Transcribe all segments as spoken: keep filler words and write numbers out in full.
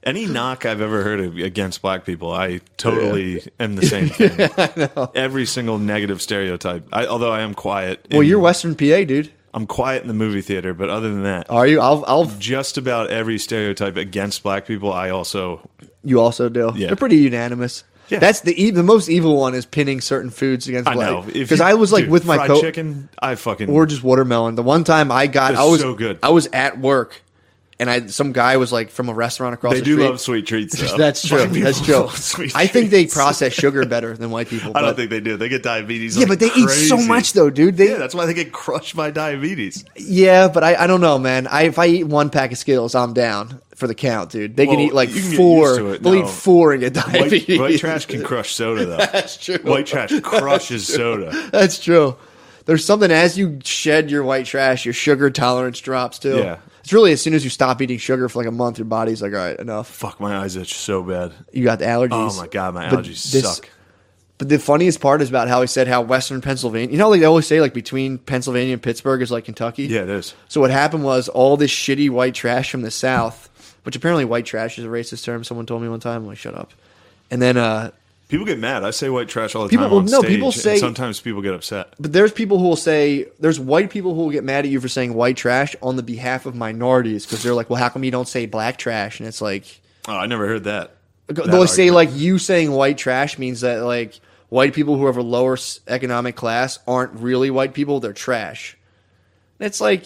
Any knock I've ever heard of against black people, I totally yeah. am the same thing. Yeah, I know. Every single negative stereotype. I, although I am quiet. Well, you're Western P A, dude. I'm quiet in the movie theater, but other than that, are you? I'll, I'll just about every stereotype against black people. I also, you also do. Yeah. They're pretty unanimous. Yeah. That's the the most evil one is pinning certain foods against I black. know Because I was like dude, with my fried co chicken. I fucking or just watermelon. The one time I got, They're I was so good. I was at work. And I, some guy was like from a restaurant across they the do street. love sweet treats, though. That's true. That's true. I think they treats. process sugar better than white people. I don't but- think they do. They get diabetes. Yeah, like but they crazy. eat so much, though, dude. They, yeah, that's why they get crushed by diabetes. Yeah, but I, I don't know, man. I if I eat one pack of Skittles, I'm down for the count, dude. They Well, can eat like you can get four. used to it. They'll No. eat four and get diabetes. White, white trash can crush soda, though. That's true. White trash crushes That's true. soda. That's true. There's something as you shed your white trash, your sugar tolerance drops too. Yeah. It's really as soon as you stop eating sugar for like a month, your body's like, all right, enough. Fuck, my eyes itch so bad. You got the allergies. Oh my god, my But allergies this- suck. But the funniest part is about how he said how Western Pennsylvania, you know, like they always say, like between Pennsylvania and Pittsburgh is like Kentucky. Yeah, it is. So what happened was all this shitty white trash from the South, which apparently white trash is a racist term. Someone told me one time. I'm like, shut up. And then, uh, People get mad. I say white trash all the People- time on well, no, stage. people and say- sometimes people get upset. but there's people who will say, there's white people who will get mad at you for saying white trash on the behalf of minorities because they're like, well, how come you don't say black trash? And it's like, Oh, I never heard that. that they'll say argument. like you saying white trash means that like white people who are of a lower s- economic class aren't really white people, they're trash. And it's like,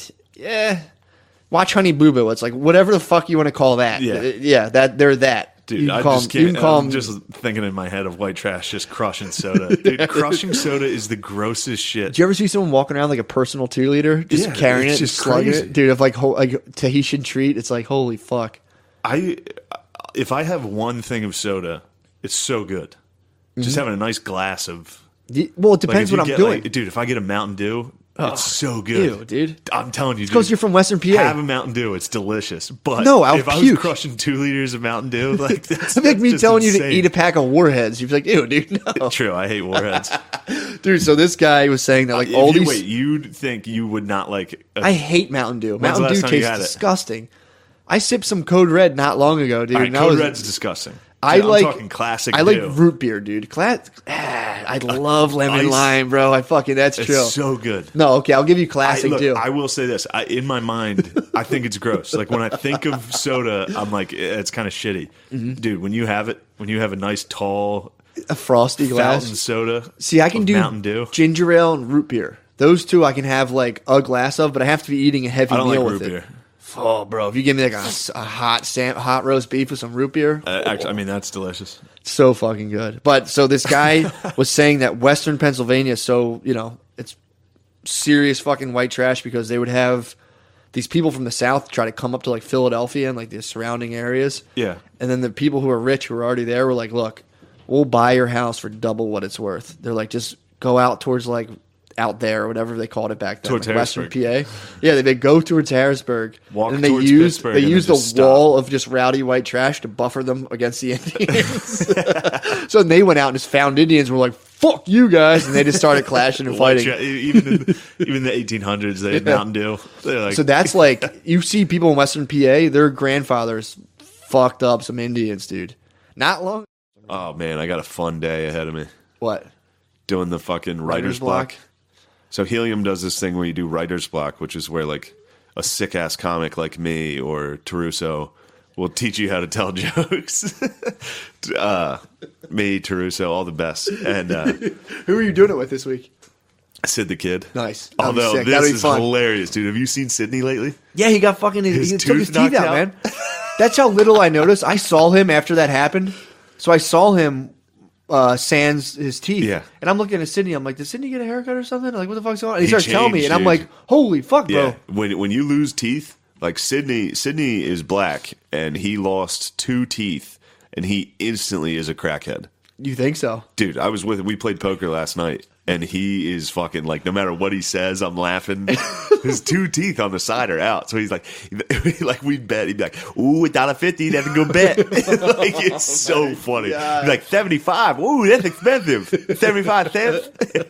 yeah, watch Honey Boo Boo. It's like whatever the fuck you want to call that. Yeah. Uh, yeah, that they're that. Dude, you can I call just them- you can't. can call I'm them- just thinking in my head of white trash just crushing soda. Dude, crushing soda is the grossest shit. Did you ever see someone walking around like a personal two liter, just Yeah, carrying it's it, just just slugging crazy. it, dude? Of like whole, like Tahitian treat, it's like holy fuck. I if I have one thing of soda, it's so good. Just having a nice glass of. Y- Well, it Like, depends if you what I'm get, doing. like, dude, if I get a Mountain Dew, it's so good. Ew, dude. I'm telling you, Because dude, you're from Western P A. have a Mountain Dew. It's delicious. But No, I'll if I puke. was crushing two liters of Mountain Dew, like that's, It'd be like that's me just telling you to insane. eat a pack of Warheads. You'd be like, ew, dude, no. True, I hate Warheads. Dude, so this guy was saying that like if all you these. wait, you'd think you would not like. A, I hate Mountain Dew. When's the Mountain last Dew time you tastes had it? disgusting. I sipped some Code Red not long ago, dude. all right, and I Code was- Red's disgusting. I I'm like talking classic. I like Dew. root beer, dude. Cla- ah, I love lemon Ice. lime, bro. I fucking that's It's true. so good. No, okay, I'll give you I, classic look, Dew. I will say this. I, in my mind, I think it's gross. Like when I think of soda, I'm like, eh, it's kind of shitty. Mm-hmm. Dude, when you have it, when you have a nice tall a frosty glass. fountain soda, See, I can of do Mountain Dew. ginger ale and root beer. Those two I can have like a glass of, but I have to be eating a heavy I don't meal like with root it. beer. Oh, bro, if you give me like a, a hot sam- hot roast beef with some root beer, Uh, actually, I mean, that's delicious. so fucking good. But so this guy was saying that Western Pennsylvania, is so you know, it's serious fucking white trash because they would have these people from the South try to come up to like Philadelphia and like the surrounding areas. Yeah. And then the people who are rich who are already there were like, look, we'll buy your house for double what it's worth. They're like, just go out towards like out there or whatever they called it back then, Towards like Western Harrisburg. P A. Yeah, they, they go towards Harrisburg. Walk and they towards use Pittsburgh they and then use the just stop. wall of just rowdy white trash to buffer them against the Indians. So they went out and just found Indians and were like, fuck you guys, and they just started clashing and White fighting. tra- even in the, even in the eighteen hundreds, they had Yeah. Mountain Dew. They're like, So that's like you see people in Western P A, their grandfathers fucked up some Indians, dude. Not long. oh man, I got a fun day ahead of me What? doing the fucking writer's, Writer's block. block? So Helium does this thing where you do writer's block, which is where like a sick ass comic like me or Taruso will teach you how to tell jokes. uh, me, Taruso, all the best, and uh, Who are you doing it with this week? Sid the Kid. Nice. That'll be Although sick. That'll this be is fun. hilarious, dude. Have you seen Sydney lately? Yeah, he got fucking. His he took his tooth teeth knocked out, out? man. That's how little I noticed. I saw him after that happened. So I saw him uh, sans his teeth. Yeah. And I'm looking at Sydney. I'm like, did Sydney get a haircut or something? Like, what the fuck's going on? And he, He starts telling me, changed, and I'm dude. like, holy fuck, bro. Yeah. When when you lose teeth, like Sydney, Sydney is black, and he lost two teeth, and he instantly is a crackhead. You think so? Dude, I was with we played poker last night, and he is fucking like no matter what he says, I'm laughing. His two teeth on the side are out, so he's like, like we bet. He'd be like, "Ooh, a dollar fifty, that's a good bet." Like it's so funny. God. He's like seventy five. Ooh, that's expensive. Seventy five cents.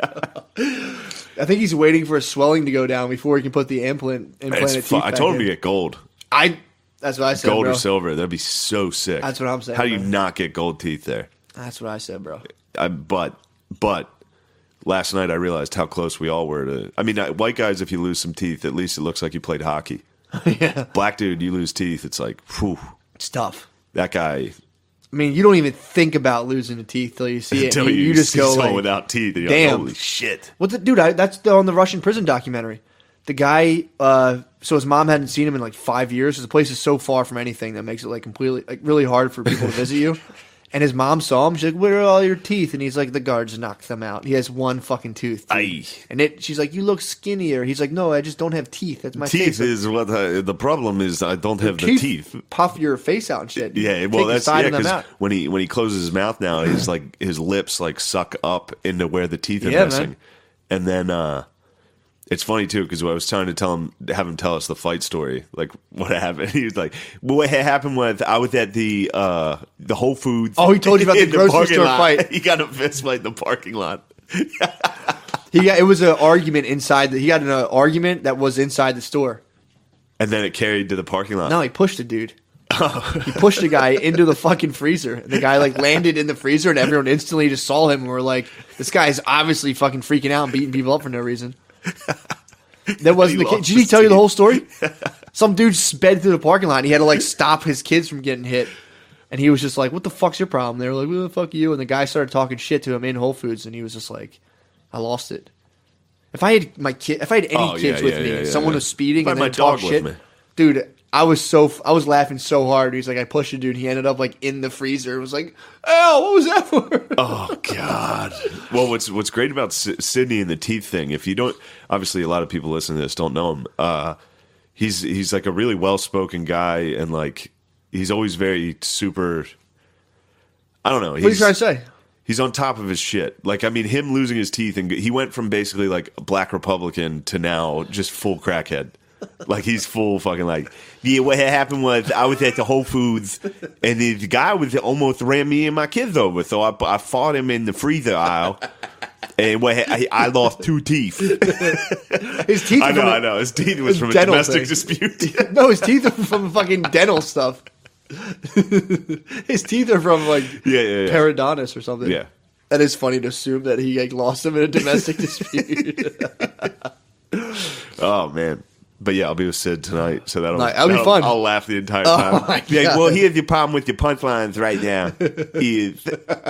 I think he's waiting for his swelling to go down before he can put the implant implanted It's teeth fu- I back told him in. to get gold. I That's what I said, Gold bro. or silver. That'd be so sick. That's what I'm saying, How do you bro. not get gold teeth there? That's what I said, bro. I, but, but last night I realized how close we all were to. I mean, uh, white guys, if you lose some teeth, at least it looks like you played hockey. Yeah. Black dude, you lose teeth, it's like, whew, It's tough. that guy. I mean, you don't even think about losing a teeth till you see it. Until you, you, you just see go someone like, without teeth, and you're damn. like, holy shit. What the dude? I, that's on the Russian prison documentary. The guy, uh, so his mom hadn't seen him in like five years. So the place is so far from anything that makes it like completely, like really hard for people to visit you. And his mom saw him. She's like, "Where are all your teeth?" And he's like, "The guards knocked them out." He has one fucking tooth. dude. Aye. And it, she's like, "You look skinnier." He's like, "No, I just don't have teeth. That's my Teeth face." is what I, the problem is. I don't have the Teeth teeth. puff your face out and shit. Yeah, Take well, the that's side yeah. of them Because out. when he when he closes his mouth now, he's like his lips like suck up into where the teeth are Yeah, missing, man. and then uh, it's funny too because I was trying to tell him, have him tell us the fight story, like what happened. He was like, well, "What happened was I was at the uh, the Whole Foods." Oh, he told you about the in grocery parking store lot. fight. He got a fist fight in the parking lot. He got, it was an argument inside. The, he got an uh, argument that was inside the store. And then it carried to the parking lot. No, he pushed a dude. He pushed a guy into the fucking freezer. And the guy like landed in the freezer, and everyone instantly just saw him and were like, "This guy's obviously fucking freaking out and beating people up for no reason." That wasn't He the case. lost Did he his tell you the teeth. whole story? Some dude sped through the parking lot. And he had to like stop his kids from getting hit. And he was just like, "What the fuck's your problem?" They were like, "What the fuck you?" And the guy started talking shit to him in Whole Foods, and he was just like, "I lost it." If I had my kid, if I had any Oh, kids yeah, with yeah, me, yeah, and yeah, someone yeah. was speeding If I and had then my talk dog with shit, me. dude, I was so I was laughing so hard. He's like, I pushed a dude. He ended up like in the freezer. It was like, "Oh, what was that for?" Oh God! Well, what's what's great about S- Sydney and the teeth thing? If you don't, obviously, a lot of people listening to this don't know him. Uh, he's he's like a really well spoken guy, and like he's always very super. I don't know. What are you trying to say? He's on top of his shit. Like, I mean, him losing his teeth, and he went from basically like a black Republican to now just full crackhead. Like, he's full fucking like, yeah, what had happened was I was at the Whole Foods, and the guy was almost ran me and my kids over, so I, I fought him in the freezer aisle, and what ha- I, I lost two teeth. His teeth. I are know, from a- I know. His teeth was from a dental domestic thing. dispute. No, his teeth are from fucking dental stuff. His teeth are from like Yeah, yeah, yeah. periodontitis or something. Yeah. That is funny to assume that he like lost them in a domestic dispute. Oh, man. But yeah, I'll be with Sid tonight, so that'll, Nice. That'll be that'll- fun. I'll laugh the entire Oh, time. my Yeah, God. well, here's your problem with your punchlines right now. Is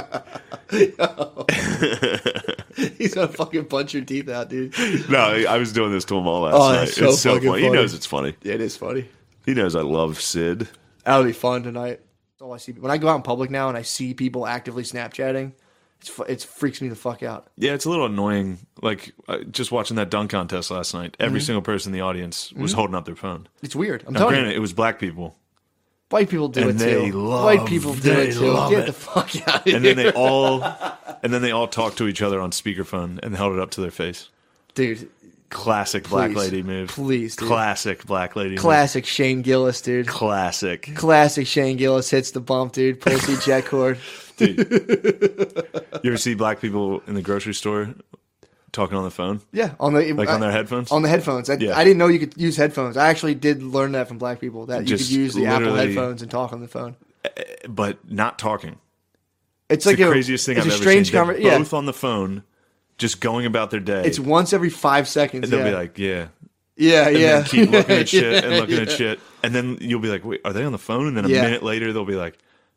He's gonna fucking punch your teeth out, dude. no, I was doing this to him all last Oh, night. that's so it's so fucking funny. He funny. knows it's funny. Yeah, it is funny. He knows I love Sid. That'll be fun tonight. That's all I see. When I go out in public now and I see people actively Snapchatting, it's fu- it freaks me the fuck out. Yeah, it's a little annoying. Like uh, just watching that dunk contest last night, every Mm-hmm. single person in the audience was holding up their phone. It's weird. I'm Now, telling granted, you, it was black people, white people do and it they too. love- White people do they it too. love Get it. the fuck out of here. and then they all, and then they all talked to each other on speakerphone and held it up to their face. dude. Classic black Please. lady move. Please, dude. Classic black lady. Classic Shane Gillis, dude. Move. Classic. Classic Shane Gillis hits the bump, dude. Pulls the jet cord. Dude. You ever see black people in the grocery store talking on the phone, Yeah, on the like I- on their headphones? On the headphones. I, Yeah. I didn't know you could use headphones. I actually did learn that from black people that you Just could use the Apple literally- headphones and talk on the phone. but not talking. It's, It's like the a, craziest thing it's I've a ever strange seen. They're conver- yeah. both on the phone, just going about their day. It's once every five seconds. and they'll yeah. be like, yeah. yeah, And yeah. then keep looking at shit Yeah, and looking at yeah. shit. And then you'll be like, wait, are they on the phone? And then a Yeah. minute later, they'll be like,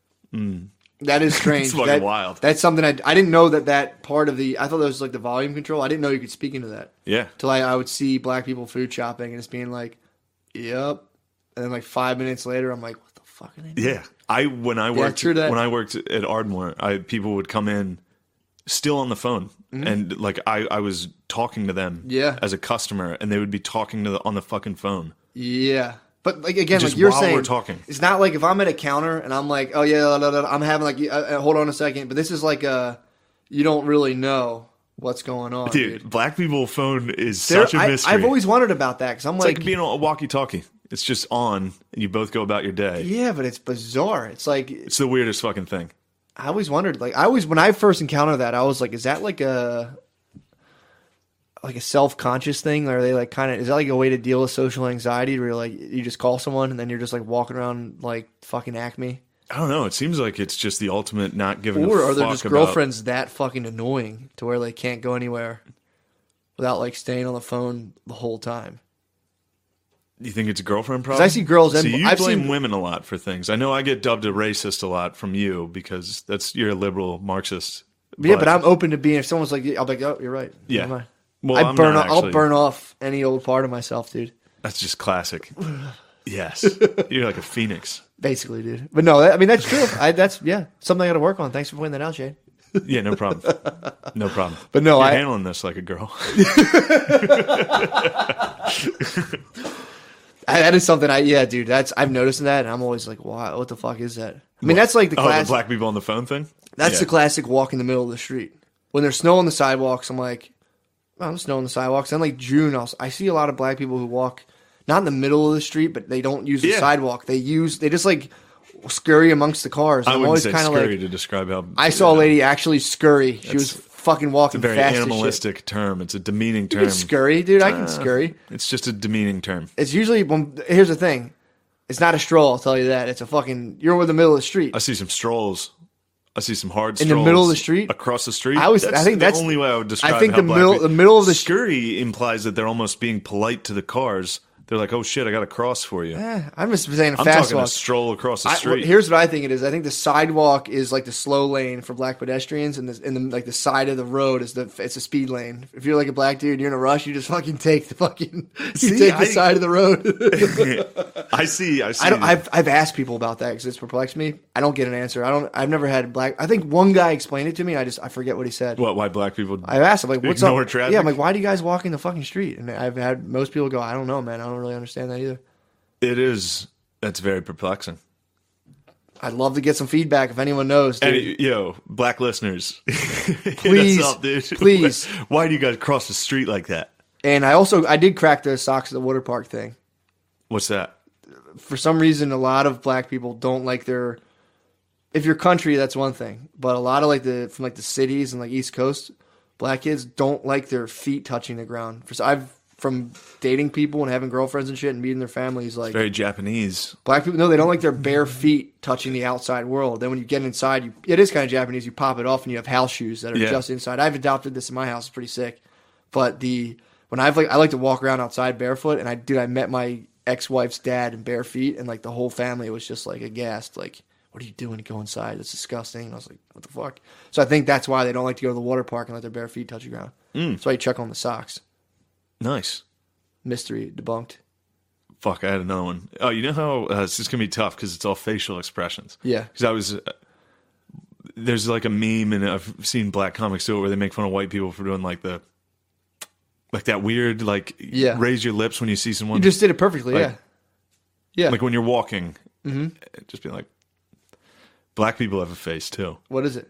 That is strange. It's fucking That- wild. That's something I, I didn't know that that part of the. I thought that was like the volume control. I didn't know you could speak into that. yeah. Till I, I would see black people food shopping and it's being like, yep. And then like five minutes later, I'm like, what the fuck are they doing? Yeah. I when I worked true that. when I worked at Ardmore, I people would come in still on the phone. And like I, I was talking to them Mm-hmm. Yeah. as a customer and they would be talking to the, on the fucking phone. Yeah. But like again, Just like you're while saying, we're talking. it's not like if I'm at a counter and I'm like, oh yeah, blah, blah, blah, I'm having like, uh, uh, hold on a second. But this is like a, you don't really know what's going on, Dude, dude. black people phone is There- such a I, mystery. I've always wondered about that because I'm it's like, like being on a walkie-talkie. It's just on and you both go about your day. yeah, but it's bizarre. It's like It's the weirdest fucking thing. I always wondered, like I always when I first encountered that, I was like, is that like a like a self conscious thing? Or are they like kind of is that like a way to deal with social anxiety where you're like you just call someone and then you're just like walking around like fucking Acme? I don't know. It seems like it's just the ultimate not giving Or a are there fuck just about- girlfriends that fucking annoying to where they can't go anywhere without like staying on the phone the whole time? You think it's a girlfriend problem? I see girls and- See, you I've blame seen- women a lot for things. I know I get dubbed a racist a lot from you because that's you're a liberal Marxist. Yeah, but I'm open to being. If someone's like, I'll be like, oh, you're right. Yeah. Never mind. Well, I I'm burn. not Off, I'll actually- burn off any old part of myself, dude. That's just classic. Yes, you're like a phoenix. Basically, dude. But no, that, I mean that's true. I, that's yeah, something I got to work on. Thanks for pointing that out, Shane. Yeah, no problem. No problem. But no, you're I- handling this like a girl. I, that is something I yeah, dude. That's I've noticed that, and I'm always like, wow, what the fuck is that? I mean, that's like the Oh, the class. black people on the phone thing. That's Yeah. the classic walk in the middle of the street. When there's snow on the sidewalks, I'm like, oh, there's snow on the sidewalks. Then like June, I'll, I see a lot of black people who walk not in the middle of the street, but they don't use the Yeah. sidewalk. They use they just like scurry amongst the cars. I I'm wouldn't always say kind of scurry like. to describe how. I saw a lady actually scurry. She was fucking walking It's a very fast as shit. animalistic term. It's a demeaning You term. can scurry, dude. I Uh, can scurry. It's just a demeaning term. It's usually when, here's the thing. It's not a stroll. I'll tell you that. It's a fucking. You're in the middle of the street. I see some strolls. I see some hard In the strolls middle of the street? across the street. I always- that's I think the that's- only way I would describe. I think how the black middle- people- the middle of the sh- scurry implies that they're almost being polite to the cars. They're like, "Oh shit, I got a cross for you." Eh, I'm just saying a I'm fast talking walk. a stroll across the I, street. here's what I think it is. I think the sidewalk is like the slow lane for black pedestrians, and the, and the like the side of the road is the it's a speed lane. If you're like a black dude, you're in a rush, you just fucking take the fucking you See, take the I- side of the road. I see. I see. I don't. I've I've asked people about that because it's perplexed me. I don't get an answer. I don't. I've never had black. I think one guy explained it to me. I just I forget what he said. what? Why black people? I asked him like, "What's Ignore up?" traffic? Yeah, I'm like, "Why do you guys walk in the fucking street?" And I've had most people go, "I don't know, man. I don't really understand that either." It is. That's very perplexing. I'd love to get some feedback if anyone knows. Dude. Hey, yo, black listeners, hit Please, us up, dude. please. Why do you guys cross the street like that? And I also I did crack the socks at the water park thing. What's that? For some reason, a lot of black people don't like their. If you're country, that's one thing, but a lot of like the from like the cities and like East Coast, black kids don't like their feet touching the ground. For I've from dating people and having girlfriends and shit and meeting their families, like Very Japanese. black people. No, they don't like their bare feet touching the outside world. Then when you get inside, you it is kind of Japanese. You pop it off and you have house shoes that are Yeah. just inside. I've adopted this in my house. It's pretty sick. But the when I've like I like to walk around outside barefoot, and I dude I met my ex-wife's dad in bare feet, and like the whole family was just like aghast, like, what are you doing to go inside? It's disgusting. And I was like, what the fuck? So I think that's why they don't like to go to the water park and let their bare feet touch the ground. Mm. That's why you check on the socks. Nice. Mystery debunked. Fuck, I had another one. Oh, you know how uh, this is gonna be tough because it's all facial expressions. Yeah. Because I was. Uh, there's like a meme, and I've seen black comics do it where they make fun of white people for doing like the. Like that weird, like Yeah. raise your lips when you see someone. You just did it perfectly, Like- yeah. Yeah. Like when you're walking, Mm-hmm. just be like, black people have a face too. What is it?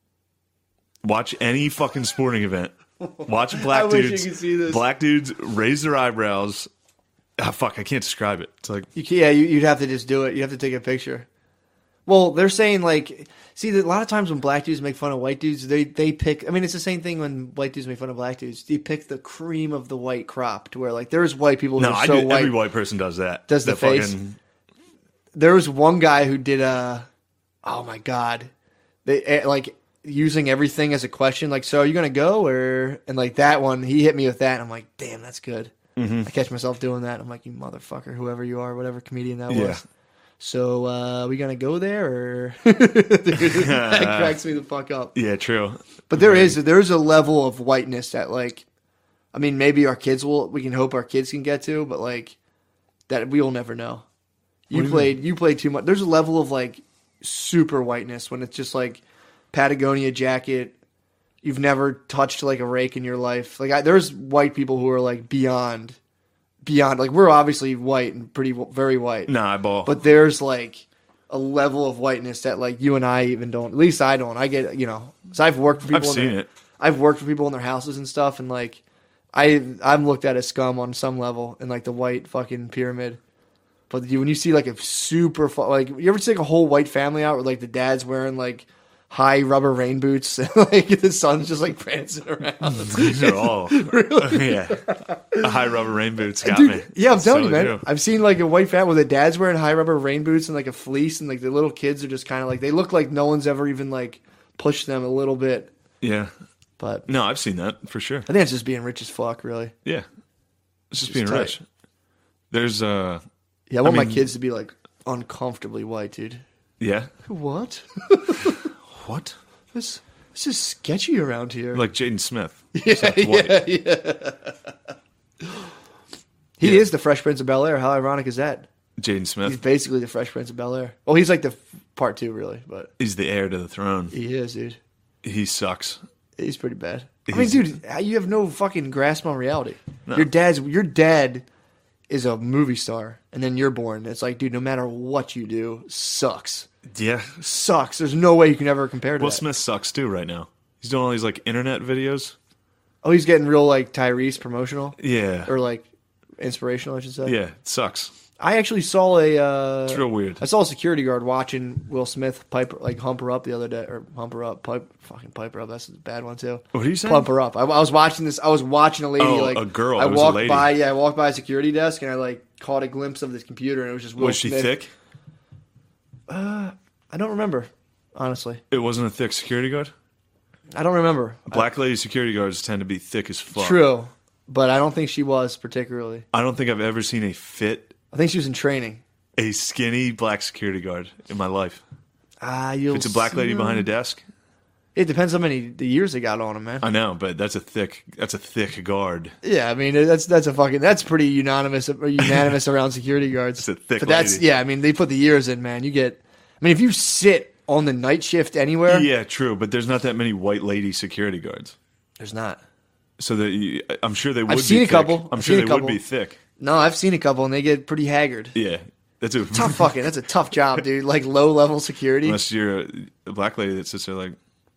Watch any fucking sporting event. Watch black I wish you dudes. could see this. Black dudes raise their eyebrows. Ah, fuck, I can't describe it. It's like You can, yeah, you, you'd have to just do it. You have to take a picture. Well, they're saying like, see, a lot of times when black dudes make fun of white dudes, they they pick. I mean, it's the same thing when white dudes make fun of black dudes. They pick the cream of the white crop to where like there's white people who no, are I so do, white. every white person does that. Does the That face? fucking- There was one guy who did a, oh my god, they eh, like using everything as a question. Like, so are you gonna go or? And like that one, he hit me with that. And I'm like, damn, that's good. Mm-hmm. I catch myself doing that. I'm like, you motherfucker, whoever you are, whatever comedian that Yeah. was. So, uh, are we gonna go there or? Dude, that cracks me the fuck up. Yeah, true. But there is there is a level of whiteness that like, I mean, maybe our kids will. We can hope our kids can get to, but like, that we will never know. You do you played you played too much. There's a level of like super whiteness when it's just like Patagonia jacket. You've never touched like a rake in your life. Like I, there's white people who are like beyond, beyond. Like we're obviously white and pretty very white. Nah, I ball. But there's like a level of whiteness that like you and I even don't. At least I don't. I get you know. So I've worked for people. I've in seen their, it. I've worked for people in their houses and stuff, and like I I'm looked at as scum on some level in like the white fucking pyramid. But you, when you see like a super fu- like you ever see like a whole white family out where like the dad's wearing like high rubber rain boots. Like the sun's just like prancing around. These are all yeah. A high rubber rain boots got Dude, me. yeah, I'm telling you, Totally man. do. I've seen like a white fat where the dad's wearing high rubber rain boots and like a fleece, and like the little kids are just kind of like they look like no one's ever even like pushed them a little bit. Yeah. But No, I've seen that for sure. I think it's just being rich as fuck, really. Yeah. It's just, Just being tight. rich. There's uh Yeah, I want my mean- kids to be like uncomfortably white, dude. yeah. What? What? This this is sketchy around here. Like Jaden Smith. yeah, except white. yeah, yeah. He Yeah. is the Fresh Prince of Bel Air. How ironic is that? Jaden He's Smith. basically the Fresh Prince of Bel Air. Well, he's like the f- part two, really, but He's the heir to the throne. he is, dude. He sucks. He's pretty bad. I mean, He's- dude, you have no fucking grasp on reality. No. Your dad's your dad is a movie star, and then you're born. It's like, dude, no matter what you do, sucks, Yeah. sucks. There's no way you can ever compare to Will that. Smith sucks too right now. He's doing all these like internet videos. Oh, he's getting real like Tyrese promotional Yeah. or like inspirational, I should say. Yeah, it sucks. I actually saw a. Uh, It's real weird. I saw a security guard watching Will Smith pipe like hump her up the other day, or hump her up, pipe, fucking pipe her up. That's a bad one too. What are you saying? Pump her up. I, I was watching this. I was watching a lady Oh, like a girl. I It was a walked lady. by. Yeah, I walked by a security desk and I like caught a glimpse of this computer and it was just Will Was she Smith. thick? I don't remember, honestly. It wasn't a thick security guard? I don't remember. Black lady security guards tend to be thick as fuck. True, but I don't think she was particularly. I don't think I've ever seen a fit, I think she was in training. a skinny black security guard in my life. Ah, you'll. It's a black lady see- behind a desk. It depends how many the years they got on him, man. I know, but that's a thick. That's a thick guard. Yeah, I mean that's that's a fucking that's pretty unanimous unanimous around security guards. It's a thick but that's lady. yeah. I mean they put the years in, man. You get. I mean if you sit on the night shift anywhere, Yeah, true, but there's not that many white lady security guards. there's not. So that you, I'm sure they would. I've be seen a thick. couple. I'm I've sure seen they a would couple. be thick. No, I've seen a couple and they get pretty haggard. Yeah, that's a Tough fucking. That's a tough job, dude. Like low level security. Unless you're a, a black lady that sits there like,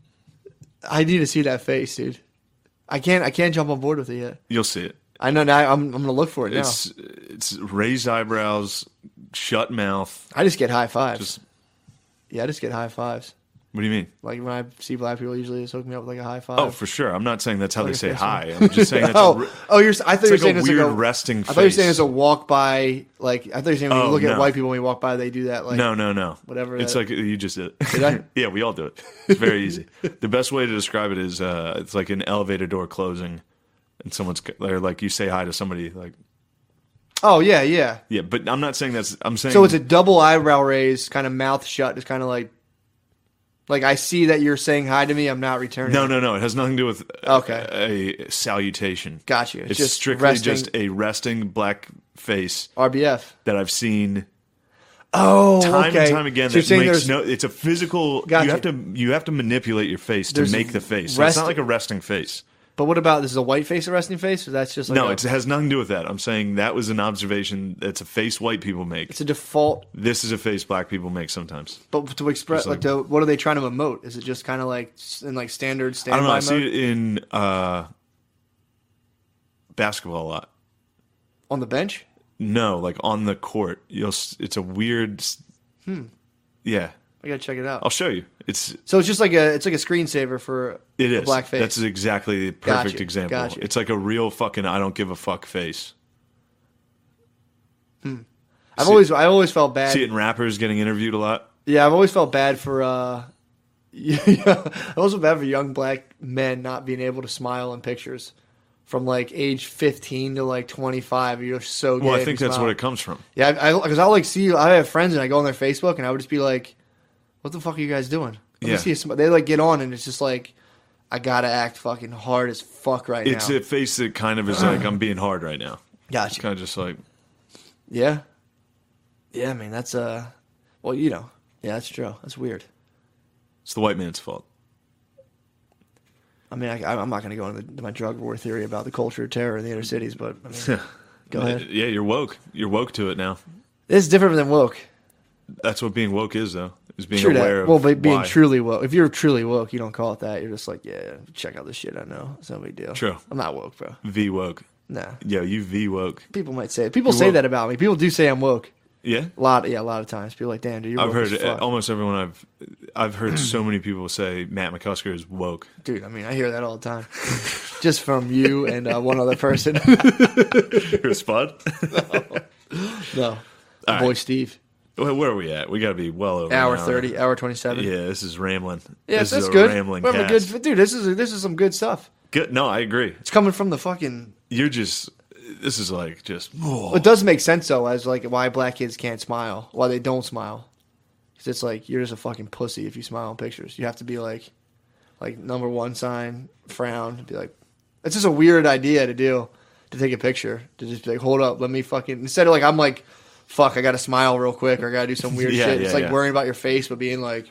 I need to see that face, dude. I can't. I can't jump on board with it yet. you'll see it. I know now. I'm. I'm gonna look for it now. It's it's raised eyebrows, shut mouth. I just get high fives. Just yeah, I just get high fives. what do you mean? Like when I see black people, usually just hook me up with like a high five. Oh, for sure. I'm not saying that's how Like they a say fist hi. I'm just saying that's a, oh, re- oh, you're. I thought you were it's saying like it's a weird like a resting I thought you were saying face. it's a walk by. Like I thought you were saying when you Oh, look at no. white people when you walk by, they do that. Like No, no, no. Whatever It's that- like you just did it. Did I? Yeah, we all do it. It's very easy. The best way to describe it is uh, it's like an elevator door closing, and someone's or like you say hi to somebody like Oh yeah, yeah. yeah. But I'm not saying that's. I'm saying So it's a double eyebrow raise, kind of mouth shut, just kind of like. Like I see that you're saying hi to me, I'm not returning. no, it. no, no. It has nothing to do with Okay. a, a salutation. Gotcha. It's It's, just strictly resting- just a resting black face R B F. that I've seen Oh, time okay. and time again. So you're that saying makes there's no. It's a physical. Gotcha. You have to you have to manipulate your face to There's make the face. So rest- it's not like a resting face. But what about this is a white face, a resting face, or that's just like No, a, it's, it has nothing to do with that. I'm saying that was an observation. That's a face white people make. it's a default. This is a face black people make sometimes. But to express, It's like, like- to, what are they trying to emote? Is it just kind of like s- in like standard I standby don't know. I mode? see it in uh, basketball a lot. On the bench? No, like on the court. You'll. s- It's a weird. Hmm. Yeah, I gotta check it out. I'll show you. It's So it's just like a it's like a screensaver for it a is black face. That's exactly the perfect Gotcha, example. gotcha. It's like a real fucking I don't give a fuck face. I've see- always I always felt bad. See it in rappers getting interviewed a lot. Yeah, I've always felt bad for. uh yeah, I also bad for young black men not being able to smile in pictures from like age fifteen to like twenty-five. You're so gay Well, I if think you that's smile. what it comes from. Yeah, I because I'll like see. I have friends and I go on their Facebook and I would just be like, "What the fuck are you guys doing?" Let me Yeah. see a sm-" They like get on and it's just like, I gotta act fucking hard as fuck right It's now. a face that kind of is like I'm being hard right now. Gotcha. Kind of just like Yeah, yeah. I mean that's uh, well you know, yeah that's true. That's weird. it's the white man's fault. I mean, I, I'm not going to go into the, my drug war theory about the culture of terror in the inner cities, but I mean, go ahead. Yeah, you're woke. You're woke to it now. It's different than woke. That's what being woke is, though. Is being True aware that. of Well, but being why. truly woke. If you're truly woke, you don't call it that. You're just like, yeah, check out this shit I know. It's no big deal. True. I'm not woke, bro. V woke. Nah. Yo, you V woke. People might say it. People You're say woke. that about me. People do say I'm woke. Yeah, A lot, yeah, a lot of times. People are like, damn, dude, you're I've woke heard as it, fuck. almost everyone I've I've heard so many people say Matt McCusker is woke. Dude, I mean, I hear that all the time. Just from you and uh, one other person. You're Spud? No. The All boy right. Steve. Where, where are we at? We got to be well over Hour an hour. thirty, hour twenty-seven. Yeah, this is rambling. Yeah, this that's is a good. rambling We're having a cast. good, dude, this is this is some good stuff. Good. No, I agree. It's coming from the fucking. You're just. This is like just. Oh. It does make sense though, as like why black kids can't smile, why they don't smile. Because it's like you're just a fucking pussy if you smile in pictures. You have to be like, like number one sign, frown, be like. It's just a weird idea to do, to take a picture, to just be like, hold up, let me fucking instead of like I'm like. Fuck, I gotta smile real quick or I gotta do some weird Yeah, shit. yeah, It's like yeah. worrying about your face but being like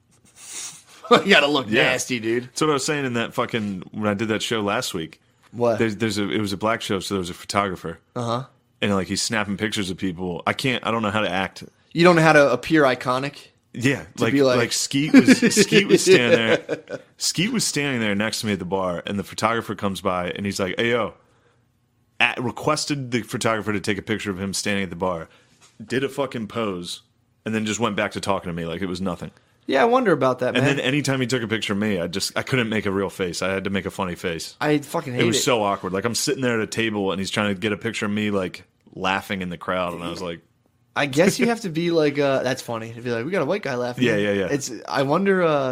you gotta look Yeah. nasty, dude. That's what I was saying in that fucking when I did that show last week. What? There's, there's a it was a black show, so there was a photographer, Uh-huh. and like he's snapping pictures of people. I can't. I don't know how to act. You don't know how to appear iconic? Yeah, like, be like like- Skeet was Skeet was standing there. Skeet was standing there next to me at the bar, and the photographer comes by, and he's like, "Hey yo," at, requested the photographer to take a picture of him standing at the bar. Did a fucking pose, and then just went back to talking to me like it was nothing. Yeah, I wonder about that, man. And then anytime he took a picture of me, I just I couldn't make a real face. I had to make a funny face. I fucking hate It it. was so awkward. Like I'm sitting there at a table, and he's trying to get a picture of me like laughing in the crowd, and I was like, I guess you have to be like, uh, that's funny. To be like, we got a white guy laughing. Yeah, yeah, yeah. It's. I wonder. Uh,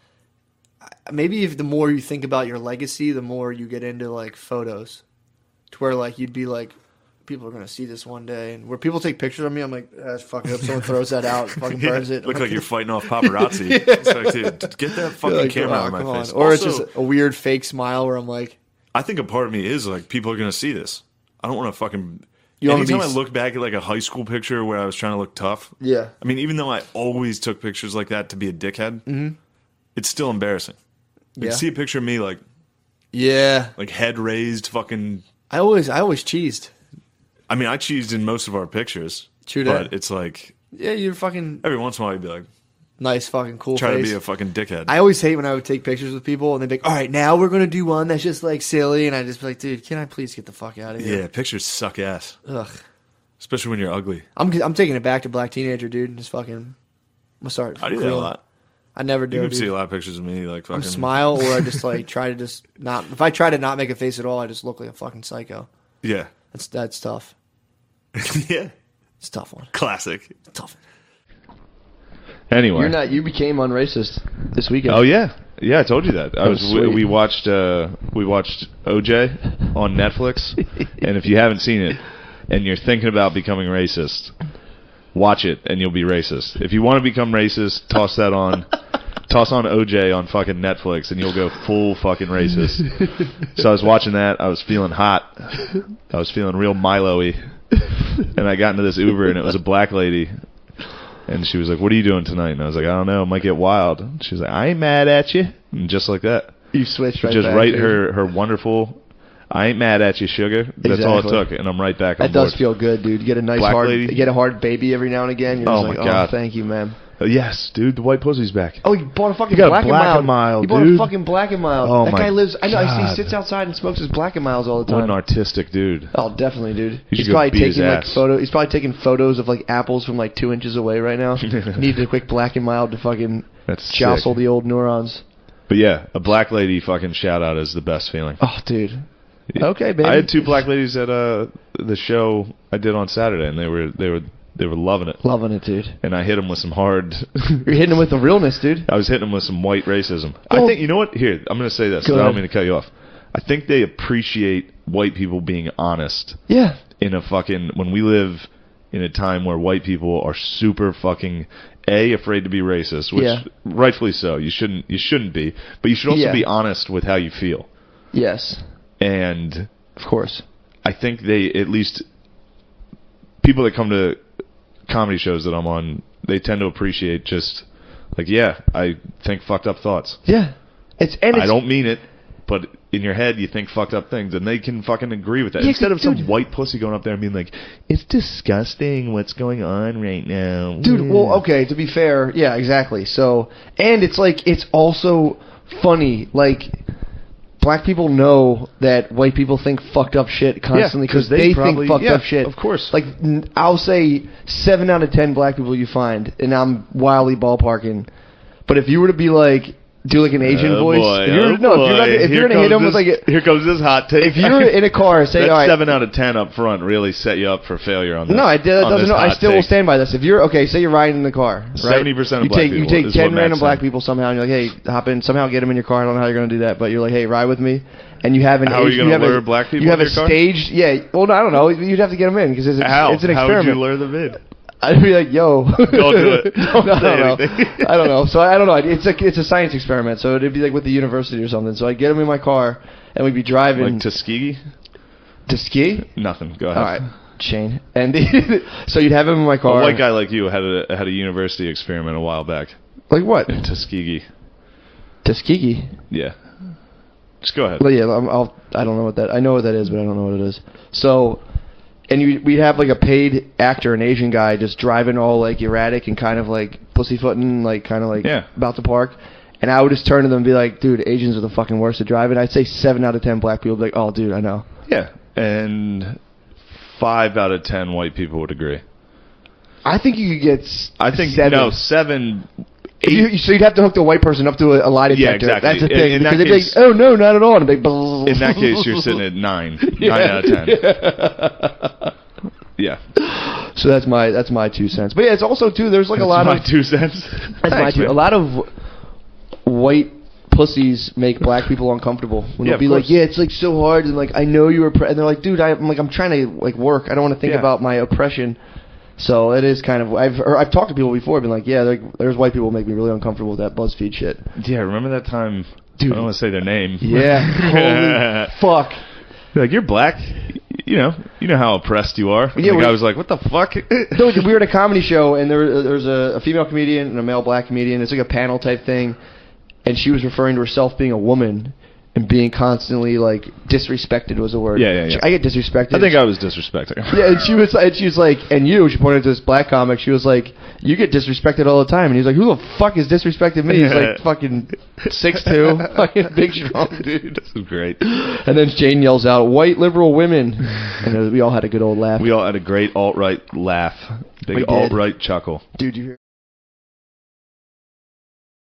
maybe if the more you think about your legacy, the more you get into like photos, to where like you'd be like, people are gonna see this one day, and where people take pictures of me, I'm like, ah, fuck it. If someone throws that out, fucking burns it. look I'm like you're fighting off paparazzi. It's like, dude, get that fucking like, camera oh, out of my come on. face. Or it's Also, just a weird fake smile where I'm like, I think a part of me is like, people are gonna see this. I don't want to fucking. You wanna Anytime be I s- look back at like a high school picture where I was trying to look tough, yeah, I mean, even though I always took pictures like that to be a dickhead, mm-hmm. it's still embarrassing. Like, Yeah. see a picture of me like yeah. like head raised, fucking. I always, I always cheesed. I mean, I cheesed in most of our pictures, True but that. it's like Yeah, you're fucking every once in a while you'd be like, nice, fucking cool try face. to be a fucking dickhead. I always hate when I would take pictures with people and they'd be like, all right, now we're going to do one that's just like silly. And I'd just be like, dude, can I please get the fuck out of here? yeah, pictures suck ass, Ugh. especially when you're ugly. I'm, I'm taking it back to Black Teenager, dude. Just fucking, I'm going to start. I do that a grilling. lot. I never do, You can dude. see a lot of pictures of me like I'm fucking. smile or I just like try to just not, if I try to not make a face at all, I just look like a fucking psycho. Yeah, That's, that's tough. yeah, It's a tough one. classic. It's tough. Anyway. You're not, you became unracist this weekend. Oh yeah, yeah. I told you that. I That was. was we, sweet. we watched. Uh, we watched O J on Netflix, and if you haven't seen it, and you're thinking about becoming racist, watch it, and you'll be racist. If you want to become racist, toss that on. Toss on O J on fucking Netflix, and you'll go full fucking racist. So I was watching that. I was feeling hot. I was feeling real Milo-y. And I got into this Uber, and it was a black lady. And she was like, "What are you doing tonight?" And I was like, "I don't know. It might get wild." And she was like, "I ain't mad at you." And just like that. You switched right Just back, write dude. her, her wonderful, "I ain't mad at you, sugar." That's all it Exactly. took. And I'm right back on That does board. feel good, dude. You get a nice Black hard, lady. you get a hard baby every now and again. You're Oh, just my like, God. oh, thank you, man. Uh, yes, dude. The white pussy's back. Oh, you bought a fucking You got a black, Black and and Mild, You bought dude. a fucking black and mild. Oh, that my guy lives. I know. I see. God. He sits outside and smokes his black and miles all the What time. an artistic dude. Oh, definitely, dude. You He's should go probably beat his taking like ass. photo. He's probably taking photos of like apples from like two inches away right now. Needed a quick black and mild to fucking That's jostle sick. the old neurons. But yeah, a black lady fucking shout out is the best feeling. Oh, dude. Okay, baby. I had two black ladies at uh, the show I did on Saturday, and they were they were they were loving it. Loving it, dude. And I hit them with some hard. You're hitting him with the realness, dude. I was hitting them with some white racism. I Well- think you know what? Here, I'm going to say this. Go I don't ahead. mean to cut you off. I think they appreciate white people being honest Yeah. in a fucking when we live in a time where white people are super fucking a afraid to be racist, which Yeah. rightfully so. You shouldn't you shouldn't be, but you should also Yeah. be honest with how you feel. Yes. And Of course. I think they at least people that come to comedy shows that I'm on, they tend to appreciate just like, yeah, I think fucked up thoughts. Yeah. It's and it's I don't mean it, but in your head you think fucked up things, and they can fucking agree with that. Yeah, Instead of some dude. white pussy going up there and being like, "It's disgusting what's going on right now." Dude, well, okay, to be fair, yeah, exactly. So, and it's like, it's also funny, like, black people know that white people think fucked up shit constantly 'cause because they they, probably- think fucked yeah, up shit. of course. Like, n- I'll say seven out of ten black people you find, and I'm wildly ballparking, But if you were to be like, do like an Asian Oh, voice, boy. if you're, Oh, no, if you're, not, boy. if you're Here gonna hit comes him with this- like, a, here comes this hot take. if you're in a car, say, That all right, seven out of ten up front really set you up for failure on this. no, I did. That on doesn't. this No, I hot still will take. stand by this. If you're okay, say you're riding in the car, right? seventy percent of you black take, people You take is what ten Matt's random black saying. people somehow, and you're like, hey, hop in, somehow get them in your car. I don't know how you're gonna do that, but you're like, hey, ride with me, and you have an. How are you Asian- gonna have lure a, black people You have in a your car? staged, yeah. Well, no, I don't know. You'd have to get them in because it's, How? it's an How would experiment. you lure them in? I'd be like, yo, Don't do it. Don't I say don't know. anything. I don't know. So I don't know. It's a it's a science experiment. So it'd be like with the university or something. So I'd get them in my car and we'd be driving Like Tuskegee? to ski. Nothing. Go ahead. All right, Shane. And so you'd have him in my A car. white guy like you had a had a university experiment a while back Like what? in Tuskegee. Tuskegee. Yeah. Just go ahead. Well, yeah, I'm, I'll. I don't know what that. I know what that is, but I don't know what it is. So, and you, we'd have like a paid actor, an Asian guy, just driving all like erratic and kind of like pussyfooting, like kind of like Yeah. about to park. And I would just turn to them and be like, "Dude, Asians are the fucking worst at driving." I'd say seven out of ten black people would be like, "Oh, dude, I know." Yeah. And five out of ten white people would agree. I think you could get. s- I think seven. no seven. If you, so you'd have to hook the white person up to a, a lie Yeah, detector. exactly. That's the In- thing. in that because they'd be case- like, "Oh no, not at all." And I'd be like, In that case, you're sitting at nine. Yeah. Nine out of ten. Yeah. So that's my that's my two cents. But yeah, it's also too. There's like a That's lot my of two cents. that's my Thanks, two. man. A lot of white pussies make black people uncomfortable. When Yeah, they'll be of like, course. "Yeah, it's like so hard," and like, "I know you were," pre-, and they're like, "Dude, I, I'm like, I'm trying to like work. I don't want to think Yeah. about my oppression." So it is kind of. I've or I've talked to people before. Been like, "Yeah, like, there's white people who make me really uncomfortable with that BuzzFeed shit." Yeah, remember that time? Dude. I don't want to say their name. Yeah. Holy fuck. Like, you're black. You know, you know how oppressed you are. And Yeah, the we- guy was like, "What the fuck?" No, we were at a comedy show, and there, there was a, a female comedian and a male black comedian. It's like a panel type thing, and she was referring to herself being a woman and being constantly like disrespected was the word. Yeah, yeah, yeah. I get disrespected. I think I was disrespecting. Yeah, and she was, and she was like, and you, she pointed to this black comic. She was like, "You get disrespected all the time." And he was like, "Who the fuck is disrespecting me?" He's like, "Fucking six two, fucking big strong dude." This is great. And then Jane yells out, "White liberal women," and it was- we all had a good old laugh. We all had a great alt right laugh, We big did. alt right chuckle. Dude, you hear?